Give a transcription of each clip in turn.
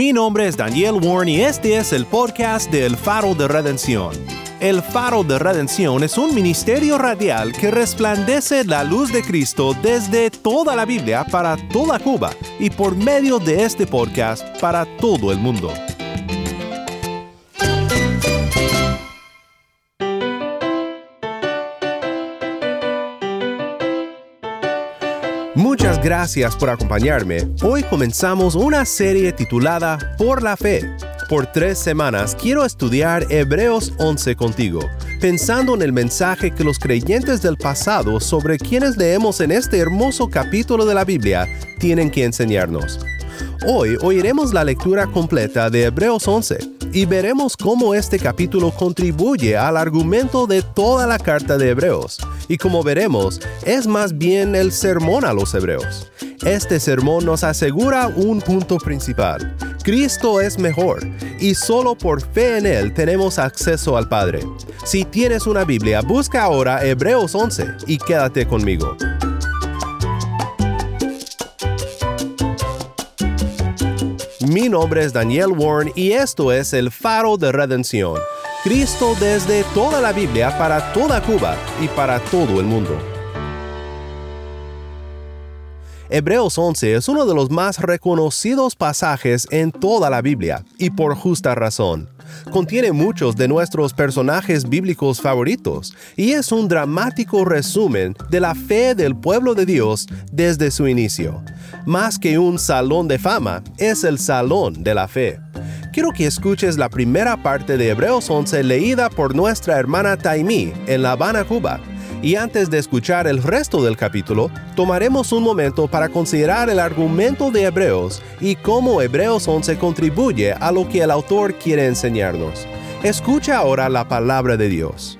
Mi nombre es Daniel Warren y este es el podcast de El Faro de Redención. El Faro de Redención es un ministerio radial que resplandece la luz de Cristo desde toda la Biblia para toda Cuba y por medio de este podcast para todo el mundo. Muchas gracias por acompañarme. Hoy comenzamos una serie titulada Por la Fe. Por 3 semanas quiero estudiar Hebreos 11 contigo, pensando en el mensaje que los creyentes del pasado sobre quienes leemos en este hermoso capítulo de la Biblia tienen que enseñarnos. Hoy oiremos la lectura completa de Hebreos 11 y veremos cómo este capítulo contribuye al argumento de toda la carta de Hebreos. Y como veremos, es más bien el sermón a los hebreos. Este sermón nos asegura un punto principal. Cristo es mejor, y solo por fe en Él tenemos acceso al Padre. Si tienes una Biblia, busca ahora Hebreos 11 y quédate conmigo. Mi nombre es Daniel Warren y esto es El Faro de Redención. Cristo desde toda la Biblia para toda Cuba y para todo el mundo. Hebreos 11 es uno de los más reconocidos pasajes en toda la Biblia, y por justa razón. Contiene muchos de nuestros personajes bíblicos favoritos, y es un dramático resumen de la fe del pueblo de Dios desde su inicio. Más que un salón de fama, es el salón de la fe. Quiero que escuches la primera parte de Hebreos 11 leída por nuestra hermana Taimí en La Habana, Cuba. Y antes de escuchar el resto del capítulo, tomaremos un momento para considerar el argumento de Hebreos y cómo Hebreos 11 contribuye a lo que el autor quiere enseñarnos. Escucha ahora la palabra de Dios.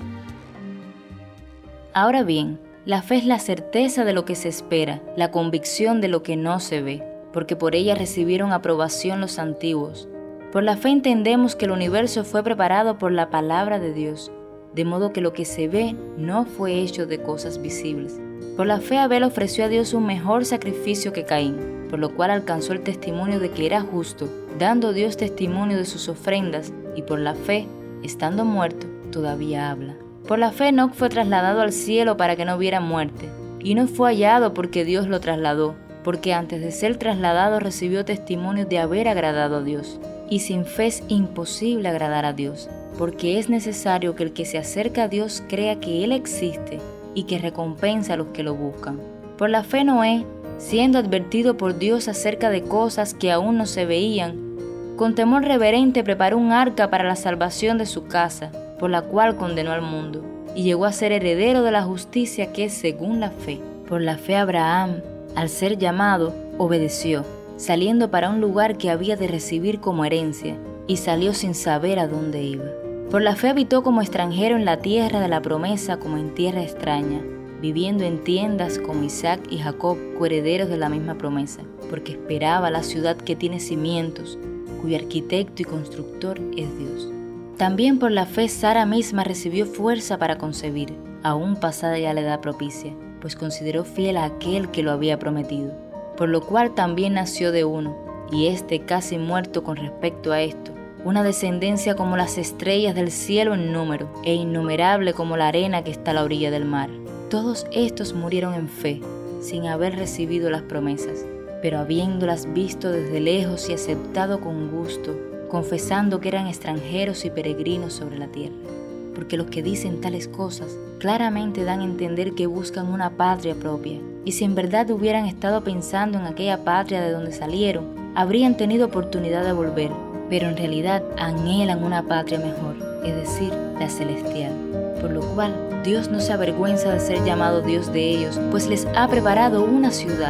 Ahora bien, la fe es la certeza de lo que se espera, la convicción de lo que no se ve, porque por ella recibieron aprobación los antiguos. Por la fe entendemos que el universo fue preparado por la palabra de Dios, de modo que lo que se ve no fue hecho de cosas visibles. Por la fe Abel ofreció a Dios un mejor sacrificio que Caín, por lo cual alcanzó el testimonio de que era justo, dando Dios testimonio de sus ofrendas, y por la fe, estando muerto, todavía habla. Por la fe Enoc fue trasladado al cielo para que no viera muerte, y no fue hallado porque Dios lo trasladó, porque antes de ser trasladado recibió testimonio de haber agradado a Dios. Y sin fe es imposible agradar a Dios, porque es necesario que el que se acerca a Dios crea que Él existe y que recompensa a los que lo buscan. Por la fe Noé, siendo advertido por Dios acerca de cosas que aún no se veían, con temor reverente preparó un arca para la salvación de su casa, por la cual condenó al mundo, y llegó a ser heredero de la justicia que es según la fe. Por la fe Abraham, al ser llamado, obedeció, saliendo para un lugar que había de recibir como herencia, y salió sin saber a dónde iba. Por la fe habitó como extranjero en la tierra de la promesa como en tierra extraña, viviendo en tiendas como Isaac y Jacob, coherederos de la misma promesa, porque esperaba la ciudad que tiene cimientos, cuyo arquitecto y constructor es Dios. También por la fe Sara misma recibió fuerza para concebir, aún pasada ya la edad propicia, pues consideró fiel a aquel que lo había prometido. Por lo cual también nació de uno, y éste casi muerto con respecto a esto, una descendencia como las estrellas del cielo en número, e innumerable como la arena que está a la orilla del mar. Todos estos murieron en fe, sin haber recibido las promesas, pero habiéndolas visto desde lejos y aceptado con gusto, confesando que eran extranjeros y peregrinos sobre la tierra. Porque los que dicen tales cosas claramente dan a entender que buscan una patria propia, y si en verdad hubieran estado pensando en aquella patria de donde salieron, habrían tenido oportunidad de volver, pero en realidad anhelan una patria mejor, es decir, la celestial. Por lo cual, Dios no se avergüenza de ser llamado Dios de ellos, pues les ha preparado una ciudad.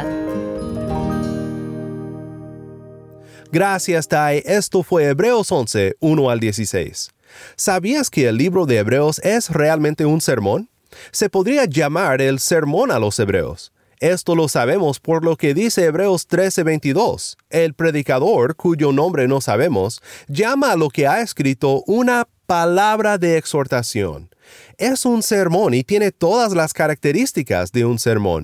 Gracias, Tai. Esto fue Hebreos 11, 1 al 16. ¿Sabías que el libro de Hebreos es realmente un sermón? Se podría llamar el sermón a los hebreos. Esto lo sabemos por lo que dice Hebreos 13:22. El predicador, cuyo nombre no sabemos, llama a lo que ha escrito una palabra de exhortación. Es un sermón y tiene todas las características de un sermón.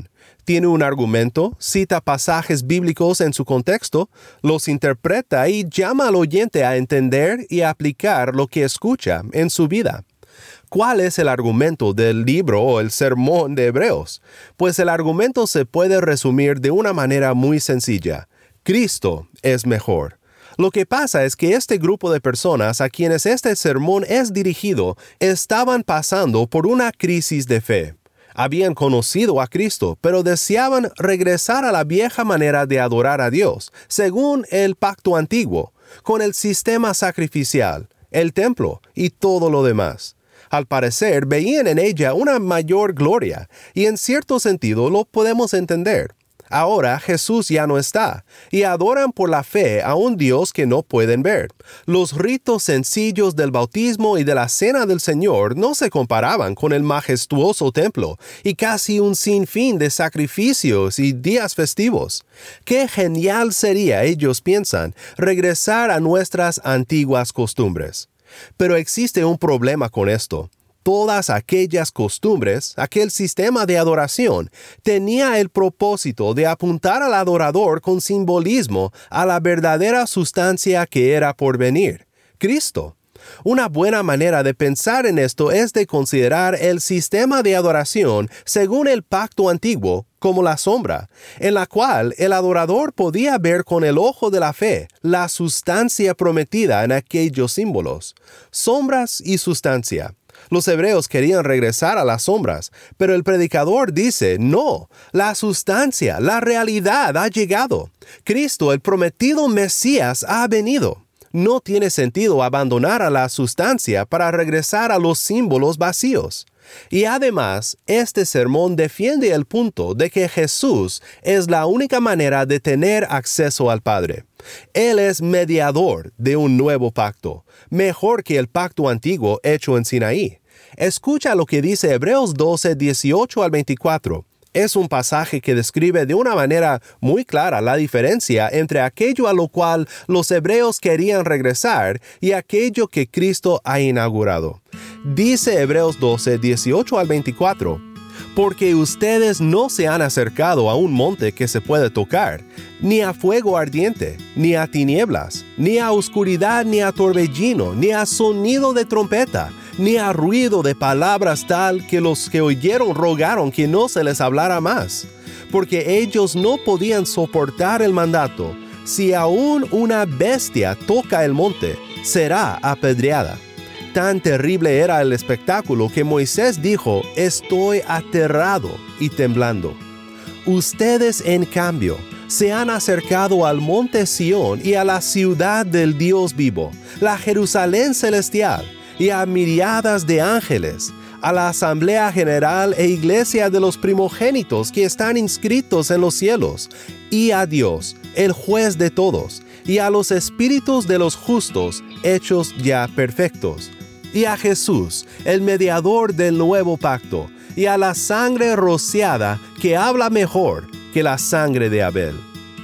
Tiene un argumento, cita pasajes bíblicos en su contexto, los interpreta y llama al oyente a entender y aplicar lo que escucha en su vida. ¿Cuál es el argumento del libro o el sermón de Hebreos? Pues el argumento se puede resumir de una manera muy sencilla. Cristo es mejor. Lo que pasa es que este grupo de personas a quienes este sermón es dirigido estaban pasando por una crisis de fe. Habían conocido a Cristo, pero deseaban regresar a la vieja manera de adorar a Dios, según el pacto antiguo, con el sistema sacrificial, el templo y todo lo demás. Al parecer, veían en ella una mayor gloria, y en cierto sentido lo podemos entender. Ahora Jesús ya no está, y adoran por la fe a un Dios que no pueden ver. Los ritos sencillos del bautismo y de la cena del Señor no se comparaban con el majestuoso templo y casi un sinfín de sacrificios y días festivos. ¡Qué genial sería, ellos piensan, regresar a nuestras antiguas costumbres! Pero existe un problema con esto. Todas aquellas costumbres, aquel sistema de adoración, tenía el propósito de apuntar al adorador con simbolismo a la verdadera sustancia que era por venir, Cristo. Una buena manera de pensar en esto es de considerar el sistema de adoración según el pacto antiguo como la sombra, en la cual el adorador podía ver con el ojo de la fe la sustancia prometida en aquellos símbolos. Sombras y sustancia. Los hebreos querían regresar a las sombras, pero el predicador dice, no, la sustancia, la realidad ha llegado. Cristo, el prometido Mesías, ha venido. No tiene sentido abandonar a la sustancia para regresar a los símbolos vacíos. Y además, este sermón defiende el punto de que Jesús es la única manera de tener acceso al Padre. Él es mediador de un nuevo pacto, mejor que el pacto antiguo hecho en Sinaí. Escucha lo que dice Hebreos 12, 18 al 24. Es un pasaje que describe de una manera muy clara la diferencia entre aquello a lo cual los hebreos querían regresar y aquello que Cristo ha inaugurado. Dice Hebreos 12, 18 al 24, porque ustedes no se han acercado a un monte que se puede tocar, ni a fuego ardiente, ni a tinieblas, ni a oscuridad, ni a torbellino, ni a sonido de trompeta, ni a ruido de palabras tal que los que oyeron rogaron que no se les hablara más, porque ellos no podían soportar el mandato. Si aún una bestia toca el monte, será apedreada. Tan terrible era el espectáculo que Moisés dijo, estoy aterrado y temblando. Ustedes, en cambio, se han acercado al monte Sión y a la ciudad del Dios vivo, la Jerusalén celestial, y a miriadas de ángeles, a la asamblea general e iglesia de los primogénitos que están inscritos en los cielos, y a Dios, el juez de todos, y a los espíritus de los justos hechos ya perfectos, y a Jesús, el mediador del nuevo pacto, y a la sangre rociada que habla mejor que la sangre de Abel.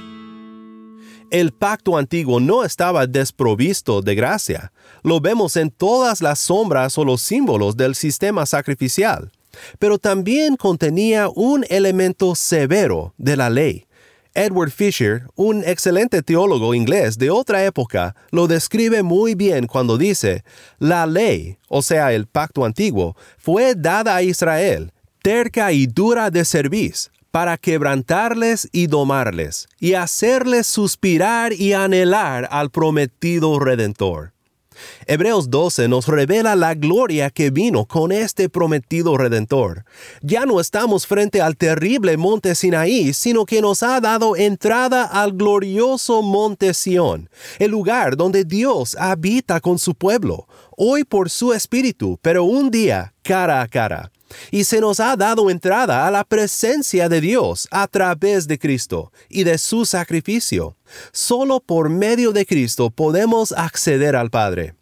El pacto antiguo no estaba desprovisto de gracia. Lo vemos en todas las sombras o los símbolos del sistema sacrificial, pero también contenía un elemento severo de la ley. Edward Fisher, un excelente teólogo inglés de otra época, lo describe muy bien cuando dice, la ley, o sea, el pacto antiguo, fue dada a Israel, terca y dura de cerviz, para quebrantarles y domarles, y hacerles suspirar y anhelar al prometido Redentor. Hebreos 12 nos revela la gloria que vino con este prometido Redentor. Ya no estamos frente al terrible monte Sinaí, sino que nos ha dado entrada al glorioso monte Sión, el lugar donde Dios habita con su pueblo, hoy por su Espíritu, pero un día cara a cara. Y se nos ha dado entrada a la presencia de Dios a través de Cristo y de su sacrificio. Solo por medio de Cristo podemos acceder al Padre.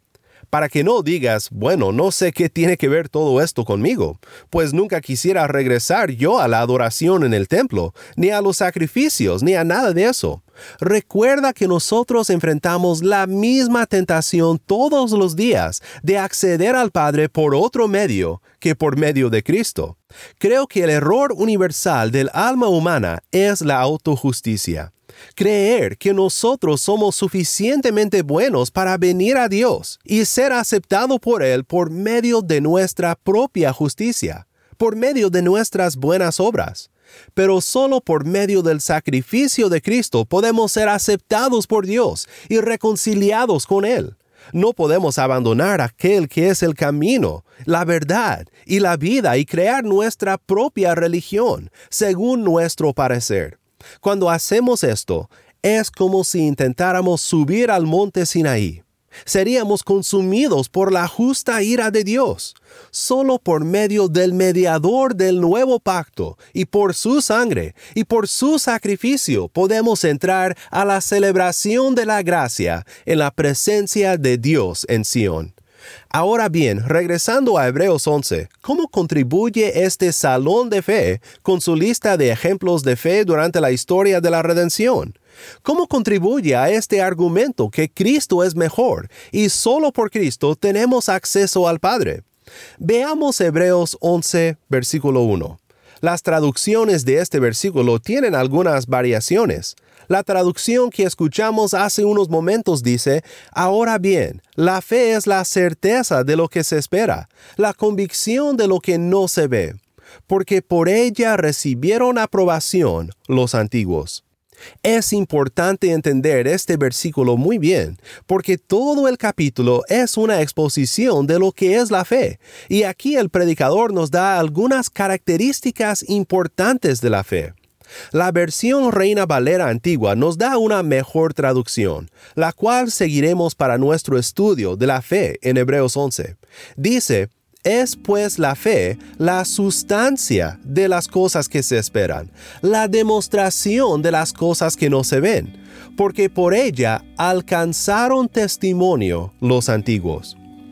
Para que no digas, bueno, no sé qué tiene que ver todo esto conmigo, pues nunca quisiera regresar yo a la adoración en el templo, ni a los sacrificios, ni a nada de eso. Recuerda que nosotros enfrentamos la misma tentación todos los días de acceder al Padre por otro medio que por medio de Cristo. Creo que el error universal del alma humana es la autojusticia. Creer que nosotros somos suficientemente buenos para venir a Dios y ser aceptado por Él por medio de nuestra propia justicia, por medio de nuestras buenas obras. Pero solo por medio del sacrificio de Cristo podemos ser aceptados por Dios y reconciliados con Él. No podemos abandonar aquel que es el camino, la verdad y la vida y crear nuestra propia religión, según nuestro parecer. Cuando hacemos esto, es como si intentáramos subir al monte Sinaí. Seríamos consumidos por la justa ira de Dios. Solo por medio del mediador del nuevo pacto y por su sangre y por su sacrificio podemos entrar a la celebración de la gracia en la presencia de Dios en Sión. Ahora bien, regresando a Hebreos 11, ¿cómo contribuye este salón de fe con su lista de ejemplos de fe durante la historia de la redención? ¿Cómo contribuye a este argumento que Cristo es mejor y solo por Cristo tenemos acceso al Padre? Veamos Hebreos 11, versículo 1. Las traducciones de este versículo tienen algunas variaciones. La traducción que escuchamos hace unos momentos dice, ahora bien, la fe es la certeza de lo que se espera, la convicción de lo que no se ve, porque por ella recibieron aprobación los antiguos. Es importante entender este versículo muy bien, porque todo el capítulo es una exposición de lo que es la fe, y aquí el predicador nos da algunas características importantes de la fe. La versión Reina Valera antigua nos da una mejor traducción, la cual seguiremos para nuestro estudio de la fe en Hebreos 11. Dice, es pues la fe la sustancia de las cosas que se esperan, la demostración de las cosas que no se ven, porque por ella alcanzaron testimonio los antiguos.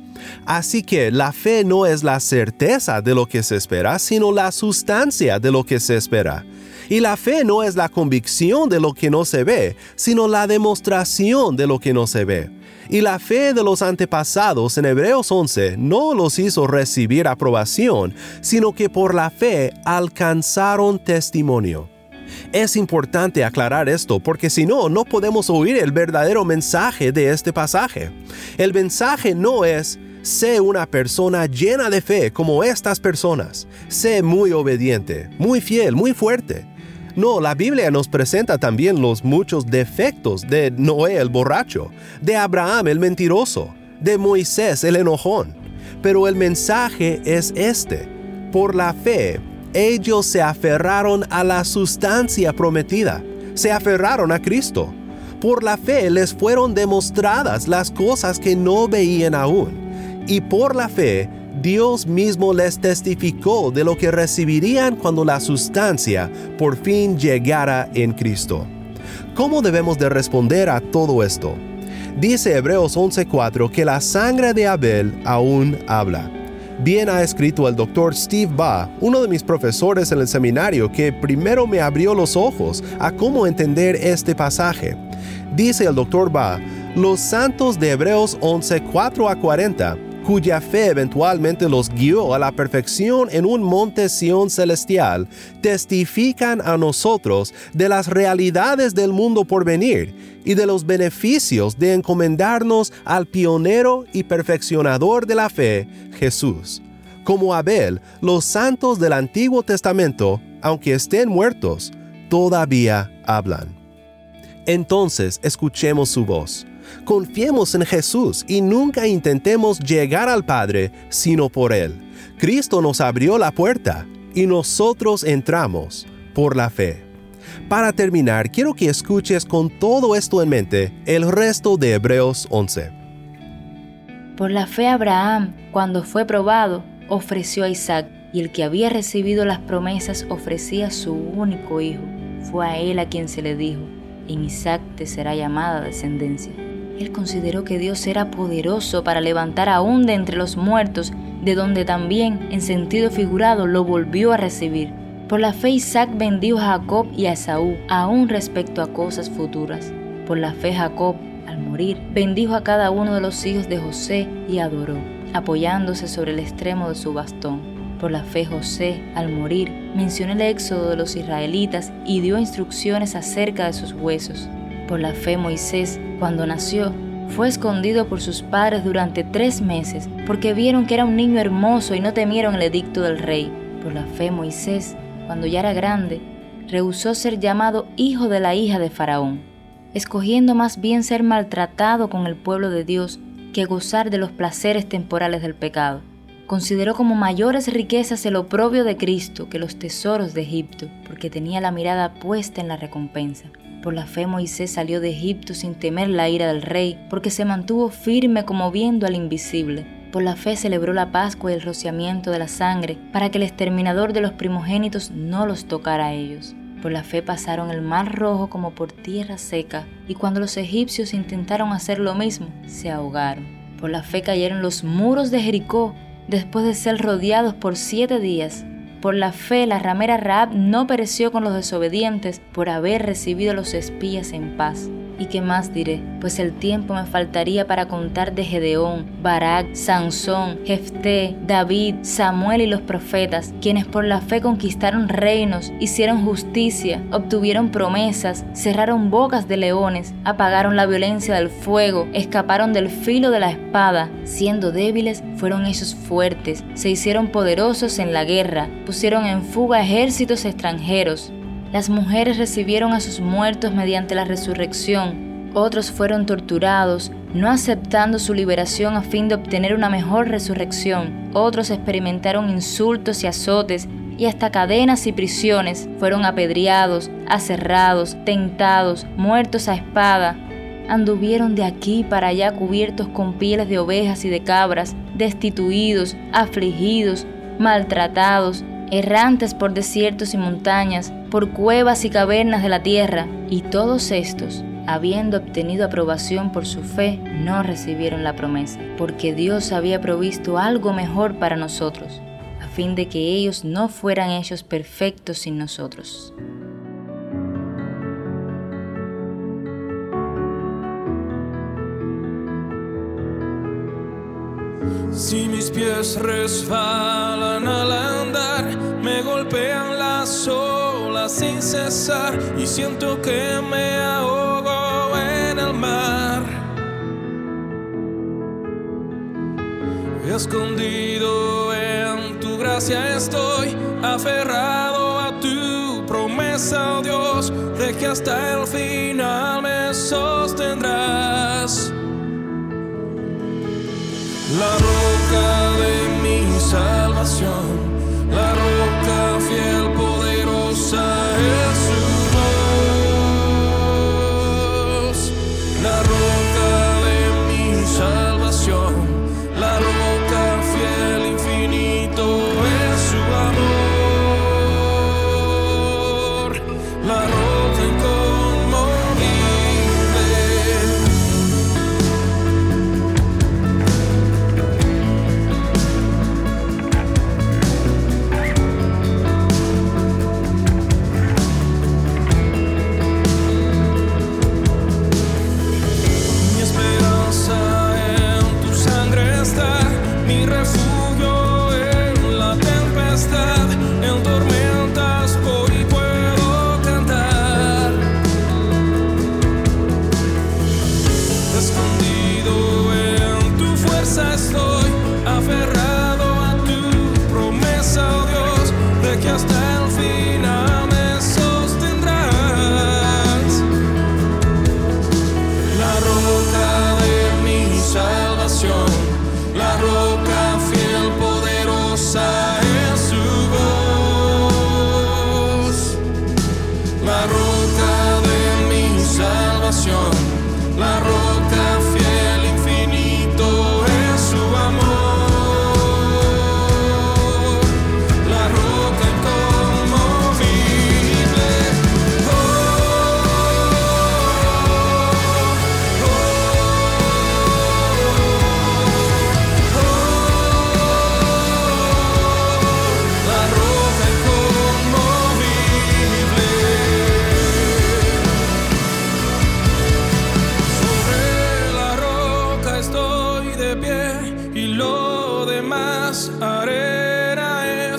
Así que la fe no es la certeza de lo que se espera, sino la sustancia de lo que se espera. Y la fe no es la convicción de lo que no se ve, sino la demostración de lo que no se ve. Y la fe de los antepasados en Hebreos 11 no los hizo recibir aprobación, sino que por la fe alcanzaron testimonio. Es importante aclarar esto porque si no, no podemos oír el verdadero mensaje de este pasaje. El mensaje no es, sé una persona llena de fe como estas personas. Sé muy obediente, muy fiel, muy fuerte. No, la Biblia nos presenta también los muchos defectos de Noé el borracho, de Abraham el mentiroso, de Moisés el enojón. Pero el mensaje es este. Por la fe, ellos se aferraron a la sustancia prometida, se aferraron a Cristo. Por la fe les fueron demostradas las cosas que no veían aún. Y por la fe, Dios mismo les testificó de lo que recibirían cuando la sustancia por fin llegara en Cristo. ¿Cómo debemos de responder a todo esto? Dice Hebreos 11:4 que la sangre de Abel aún habla. Bien ha escrito el Dr. Steve Baugh, uno de mis profesores en el seminario, que primero me abrió los ojos a cómo entender este pasaje. Dice el Dr. Baugh, los santos de Hebreos 11:4-40, cuya fe eventualmente los guió a la perfección en un monte Sión celestial, testifican a nosotros de las realidades del mundo por venir y de los beneficios de encomendarnos al pionero y perfeccionador de la fe, Jesús. Como Abel, los santos del Antiguo Testamento, aunque estén muertos, todavía hablan. Entonces, escuchemos su voz. Confiemos en Jesús y nunca intentemos llegar al Padre sino por Él. Cristo nos abrió la puerta y nosotros entramos por la fe. Para terminar, quiero que escuches con todo esto en mente el resto de Hebreos 11. Por la fe Abraham, cuando fue probado, ofreció a Isaac, y el que había recibido las promesas ofrecía a su único hijo. Fue a él a quien se le dijo, en Isaac te será llamada descendencia. Él consideró que Dios era poderoso para levantar aún de entre los muertos, de donde también, en sentido figurado, lo volvió a recibir. Por la fe Isaac bendijo a Jacob y a Esaú, aún respecto a cosas futuras. Por la fe Jacob, al morir, bendijo a cada uno de los hijos de José y adoró, apoyándose sobre el extremo de su bastón. Por la fe José, al morir, mencionó el éxodo de los israelitas y dio instrucciones acerca de sus huesos. Por la fe Moisés, cuando nació, fue escondido por sus padres durante 3 meses, porque vieron que era un niño hermoso y no temieron el edicto del rey. Por la fe Moisés, cuando ya era grande, rehusó ser llamado hijo de la hija de Faraón, escogiendo más bien ser maltratado con el pueblo de Dios que gozar de los placeres temporales del pecado. Consideró como mayores riquezas el oprobio de Cristo que los tesoros de Egipto, porque tenía la mirada puesta en la recompensa. Por la fe Moisés salió de Egipto sin temer la ira del rey, porque se mantuvo firme como viendo al invisible. Por la fe celebró la Pascua y el rociamiento de la sangre, para que el exterminador de los primogénitos no los tocara a ellos. Por la fe pasaron el mar Rojo como por tierra seca, y cuando los egipcios intentaron hacer lo mismo, se ahogaron. Por la fe cayeron los muros de Jericó, después de ser rodeados por 7 días. Por la fe, la ramera Rahab no pereció con los desobedientes por haber recibido a los espías en paz. ¿Y qué más diré? Pues el tiempo me faltaría para contar de Gedeón, Barak, Sansón, Jefté, David, Samuel y los profetas, quienes por la fe conquistaron reinos, hicieron justicia, obtuvieron promesas, cerraron bocas de leones, apagaron la violencia del fuego, escaparon del filo de la espada. Siendo débiles, fueron hechos fuertes, se hicieron poderosos en la guerra, pusieron en fuga ejércitos extranjeros. Las mujeres recibieron a sus muertos mediante la resurrección. Otros fueron torturados, no aceptando su liberación a fin de obtener una mejor resurrección. Otros experimentaron insultos y azotes, y hasta cadenas y prisiones. Fueron apedreados, aserrados, tentados, muertos a espada. Anduvieron de aquí para allá cubiertos con pieles de ovejas y de cabras, destituidos, afligidos, maltratados, errantes por desiertos y montañas, por cuevas y cavernas de la tierra. Y todos estos, habiendo obtenido aprobación por su fe, no recibieron la promesa, porque Dios había provisto algo mejor para nosotros, a fin de que ellos no fueran hechos perfectos sin nosotros. Si mis pies resbalan al andar, me golpean las olas sin cesar y siento que me ahogo en el mar. Escondido en tu gracia estoy, aferrado a tu promesa, oh Dios, de que hasta el final me sostendrás. La roca de mi salvación, la roca fiel, poderosa es su voz. La roca de mi salvación, la roca fiel, infinito es su amor. La roca inconmovible. Estoy aferrado a tu promesa, oh Dios, de que hasta el final me sostendrás. La roca de mi salvación, la roca fiel, poderosa es su voz. La roca de mi salvación, la roca fiel, infinito es su amor. La roca inconmovible.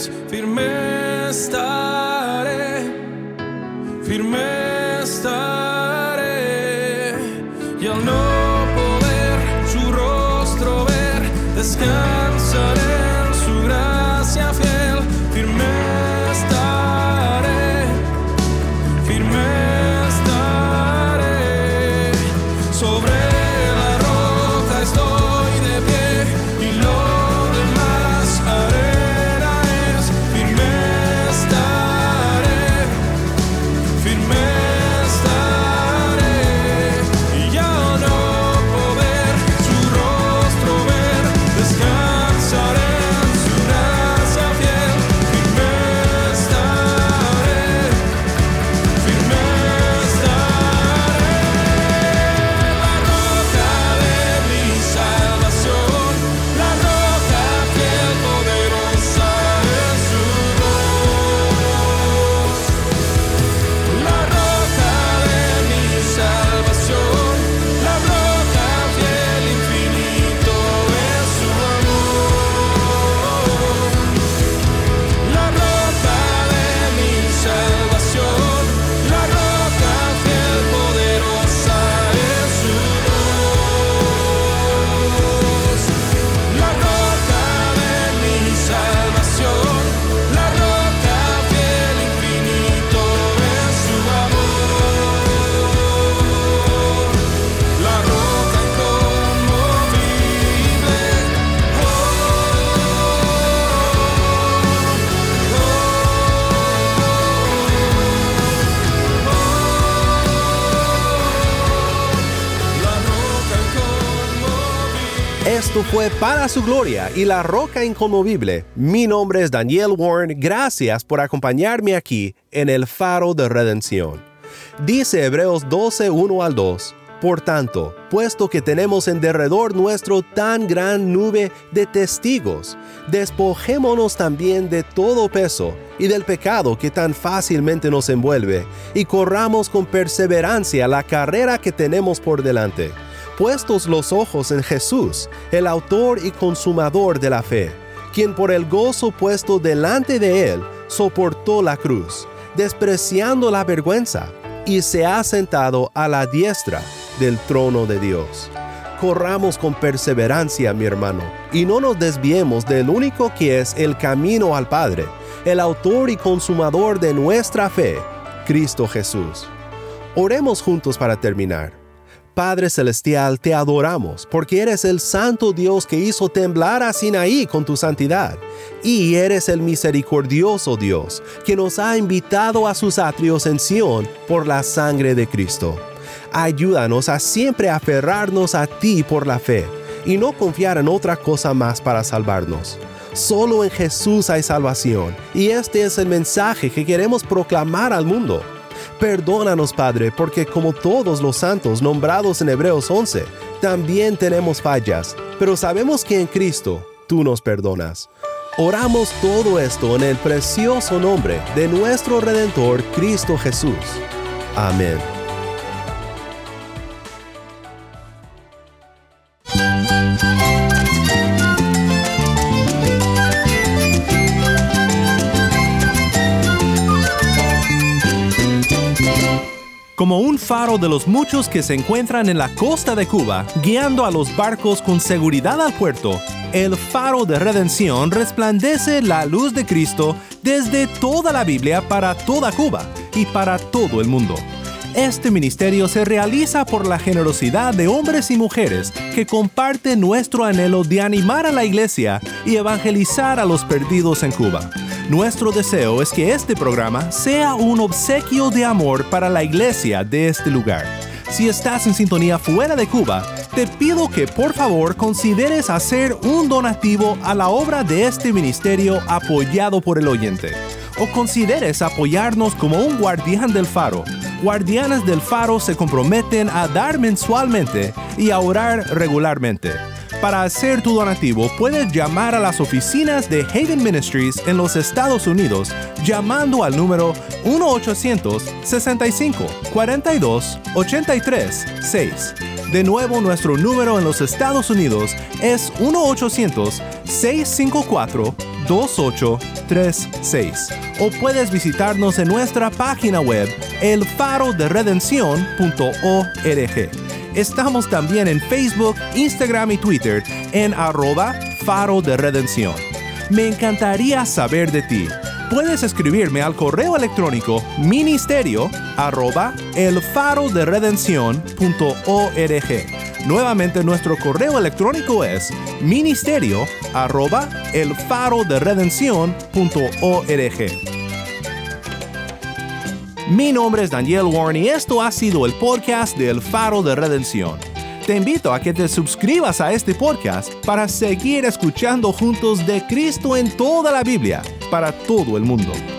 es, firme estaré, firme estaré. Y al no poder su rostro ver, descansaré en su gracia fiel. Firme estaré, firme estaré. Sobre la roca estoy de pie y lo demás arena es. Firme estaré, firme estaré. Y ya no poder su rostro ver, descansaré en su gracia fiel. Firme estaré, firme estaré. La roca de mi salvación, la roca fiel, poderosa es su voz. La roca de mi salvación, la roca fiel, infinito es su amor. La roca de mi salvación, la roca fiel, poderosa es su voz. La roca de mi salvación, la roca fiel, infinito es su amor. La roca inconmovible, la roca inconmovible. Esto fue Para su Gloria y la Roca Inconmovible. Mi nombre es Daniel Warren. Gracias por acompañarme aquí en el Faro de Redención. Dice Hebreos 12, 1 al 2. Por tanto, puesto que tenemos en derredor nuestro tan gran nube de testigos, despojémonos también de todo peso y del pecado que tan fácilmente nos envuelve, y corramos con perseverancia la carrera que tenemos por delante, puestos los ojos en Jesús, el autor y consumador de la fe, quien por el gozo puesto delante de él soportó la cruz, despreciando la vergüenza, y se ha sentado a la diestra del trono de Dios. Corramos con perseverancia, mi hermano, y no nos desviemos del único que es el camino al Padre, el autor y consumador de nuestra fe, Cristo Jesús. Oremos juntos para terminar. Padre Celestial, te adoramos porque eres el santo Dios que hizo temblar a Sinaí con tu santidad, y eres el misericordioso Dios que nos ha invitado a sus atrios en Sión por la sangre de Cristo. Ayúdanos a siempre aferrarnos a ti por la fe y no confiar en otra cosa más para salvarnos. Solo en Jesús hay salvación, y este es el mensaje que queremos proclamar al mundo. Perdónanos, Padre, porque como todos los santos nombrados en Hebreos 11, también tenemos fallas, pero sabemos que en Cristo tú nos perdonas. Oramos todo esto en el precioso nombre de nuestro Redentor Cristo Jesús. Amén. Como un faro de los muchos que se encuentran en la costa de Cuba, guiando a los barcos con seguridad al puerto, el Faro de Redención resplandece la luz de Cristo desde toda la Biblia para toda Cuba y para todo el mundo. Este ministerio se realiza por la generosidad de hombres y mujeres que comparten nuestro anhelo de animar a la iglesia y evangelizar a los perdidos en Cuba. Nuestro deseo es que este programa sea un obsequio de amor para la iglesia de este lugar. Si estás en sintonía fuera de Cuba, te pido que por favor consideres hacer un donativo a la obra de este ministerio apoyado por el oyente. O consideres apoyarnos como un guardián del faro. Guardianes del faro se comprometen a dar mensualmente y a orar regularmente. Para hacer tu donativo, puedes llamar a las oficinas de Haven Ministries en los Estados Unidos llamando al número 1-800-65-42-83-6. De nuevo, nuestro número en los Estados Unidos es 1-800-654-2836. O puedes visitarnos en nuestra página web, elfaroderedención.org. Estamos también en Facebook, Instagram y Twitter en @Faro de Redención. Me encantaría saber de ti. Puedes escribirme al correo electrónico ministerio@elfaroderedención.org. Nuevamente, nuestro correo electrónico es ministerio@elfaroderedención.org. Mi nombre es Daniel Warren y esto ha sido el podcast de El Faro de Redención. Te invito a que te suscribas a este podcast para seguir escuchando juntos de Cristo en toda la Biblia, para todo el mundo.